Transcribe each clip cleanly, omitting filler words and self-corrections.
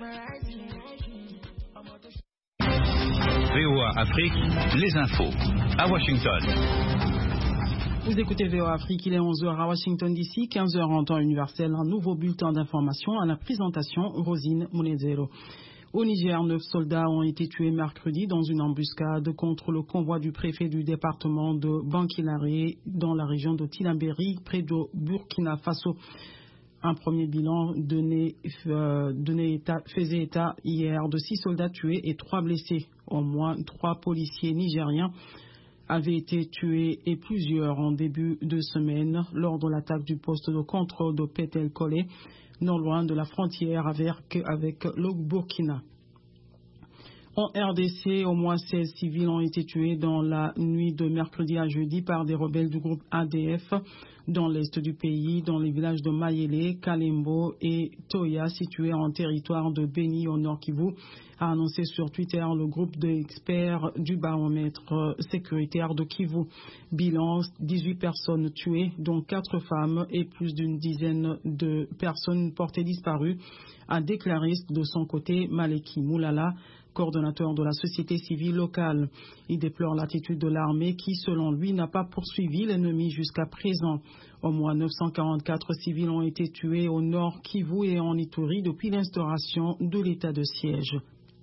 VOA Afrique, les infos à Washington. Vous écoutez VOA Afrique, il est 11h à Washington DC, 15h en temps universel, un nouveau bulletin d'information à la présentation Rosine Munezero. Au Niger, 9 soldats ont été tués mercredi dans une embuscade contre le convoi du préfet du département de Bankilare dans la région de Tilaberi, près de Burkina Faso. Un premier bilan faisait état hier de 6 soldats tués et 3 blessés. Au moins 3 policiers nigériens avaient été tués et plusieurs en début de semaine lors de l'attaque du poste de contrôle de Petel-Kolé, non loin de la frontière avec le Burkina. En RDC, au moins 16 civils ont été tués dans la nuit de mercredi à jeudi par des rebelles du groupe ADF dans l'est du pays, dans les villages de Mayele, Kalembo et Toya, situés en territoire de Beni au Nord Kivu, a annoncé sur Twitter le groupe d'experts du baromètre sécuritaire de Kivu. Bilan, 18 personnes tuées, dont 4 femmes et plus d'une dizaine de personnes portées disparues, a déclaré de son côté Maleki Moulala, coordonnateur de la société civile locale. Il déplore l'attitude de l'armée qui, selon lui, n'a pas poursuivi l'ennemi jusqu'à présent. Au moins 944 civils ont été tués au nord Kivu et en Ituri depuis l'instauration de l'état de siège.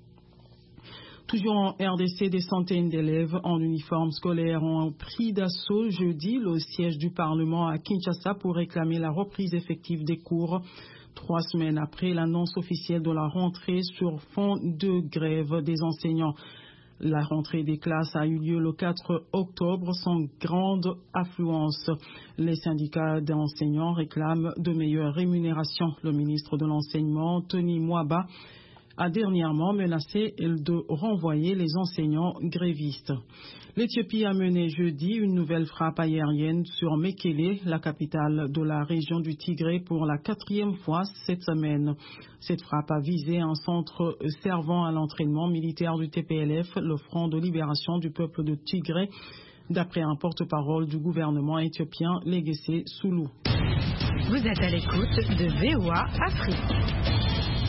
Toujours en RDC, des centaines d'élèves en uniforme scolaire ont pris d'assaut jeudi le siège du Parlement à Kinshasa pour réclamer la reprise effective des cours. 3 semaines après l'annonce officielle de la rentrée sur fond de grève des enseignants. La rentrée des classes a eu lieu le 4 octobre sans grande affluence. Les syndicats d'enseignants réclament de meilleures rémunérations. Le ministre de l'Enseignement, Tony Mwaba, a dernièrement menacé de renvoyer les enseignants grévistes. L'Éthiopie a mené jeudi une nouvelle frappe aérienne sur Mekele, la capitale de la région du Tigré, pour la 4e fois cette semaine. Cette frappe a visé un centre servant à l'entraînement militaire du TPLF, le Front de libération du peuple de Tigré, d'après un porte-parole du gouvernement éthiopien, Legesse Soulou. Vous êtes à l'écoute de VOA Afrique.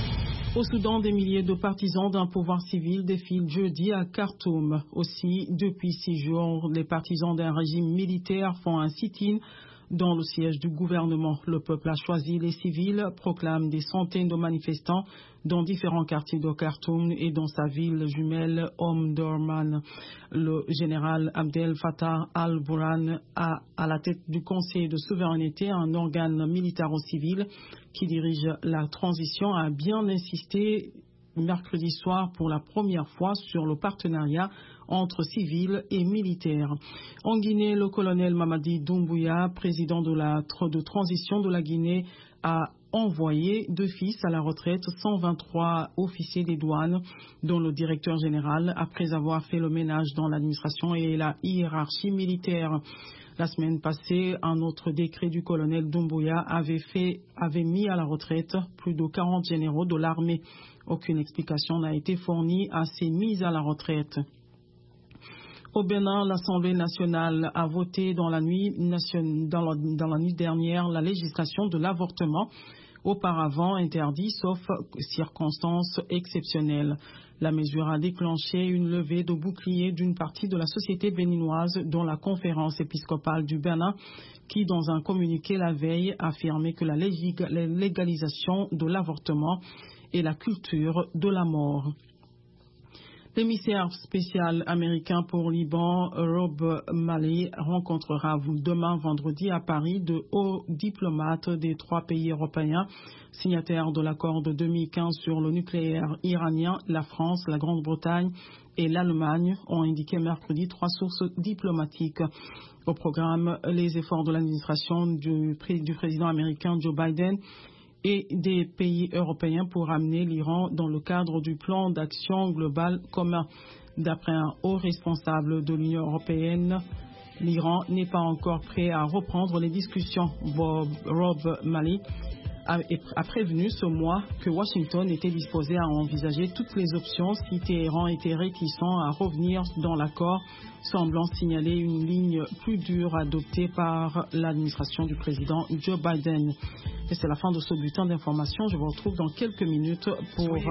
Au Soudan, des milliers de partisans d'un pouvoir civil défilent jeudi à Khartoum. Aussi, depuis 6 jours, les partisans d'un régime militaire font un sit-in dans le siège du gouvernement. Le peuple a choisi les civils, proclament des centaines de manifestants dans différents quartiers de Khartoum et dans sa ville jumelle Omdurman. Le général Abdel Fattah al-Burhan a à la tête du Conseil de souveraineté, un organe militaro-civil qui dirige la transition, a bien insisté mercredi soir pour la première fois sur le partenariat entre civils et militaires. En Guinée, le colonel Mamadi Doumbouya, président de transition de la Guinée, a envoyé d'office à la retraite 123 officiers des douanes, dont le directeur général, après avoir fait le ménage dans l'administration et la hiérarchie militaire. La semaine passée, un autre décret du colonel Doumbouya avait mis à la retraite plus de 40 généraux de l'armée. Aucune explication n'a été fournie à ces mises à la retraite. Au Bénin, l'Assemblée nationale a voté dans la nuit dernière la législation de l'avortement, auparavant interdit sauf circonstances exceptionnelles. La mesure a déclenché une levée de boucliers d'une partie de la société béninoise, dont la conférence épiscopale du Bénin, qui, dans un communiqué la veille, affirmait que la légalisation de l'avortement est la culture de la mort. L'émissaire spécial américain pour Liban, Rob Malley, rencontrera demain vendredi à Paris de hauts diplomates des 3 pays européens signataires de l'accord de 2015 sur le nucléaire iranien. La France, la Grande-Bretagne et l'Allemagne ont indiqué mercredi 3 sources diplomatiques. Au programme, les efforts de l'administration du président américain Joe Biden et des pays européens pour amener l'Iran dans le cadre du plan d'action global commun. D'après un haut responsable de l'Union européenne, l'Iran n'est pas encore prêt à reprendre les discussions. Rob Malley a prévenu ce mois que Washington était disposé à envisager toutes les options si Téhéran était réticent à revenir dans l'accord, semblant signaler une ligne plus dure adoptée par l'administration du président Joe Biden. Et c'est la fin de ce bulletin d'information. Je vous retrouve dans quelques minutes pour